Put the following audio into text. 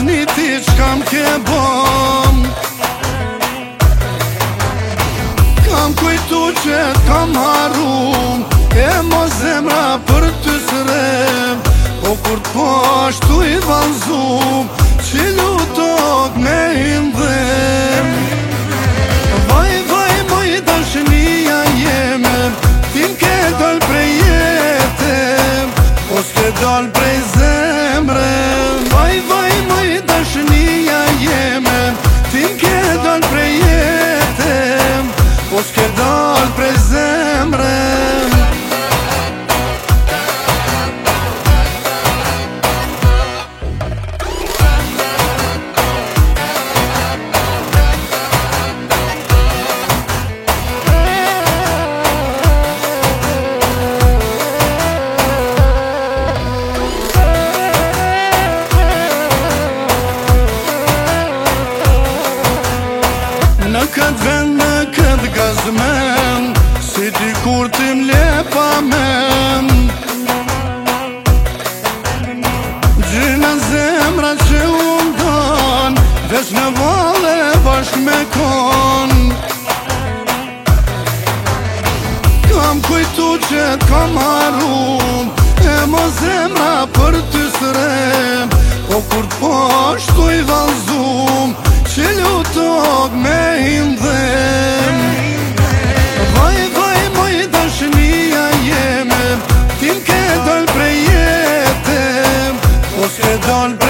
tani ti çkam ke bom. Kam kujtu që kam harum, e mo zemra për ty sërem. Po kur t'pashtu i valzum, që lutok me hindhem. Vaj, vaj, moj dashnia jeme, ti m'ke dal prej jetem, po s'ke dal prej zemrem. Vaj, vaj, moj dashnia jeme, ti m'ke dal prej jetem, po s'ke dal prej zemrem. Në këtë vend, në këtë gazmen, si ti kur ti m'le pa men. Gjyna zemra që undon, veç në vale bashk me kon. Kam kujtu që t'kam harum, e mo zemra për ty sërem. Po kur t'pashtu i valzum, që lutok me hindhem. Vaj, vaj, moj dashnia jeme, ti m'ke dal prej jetem, po s'ke dal prej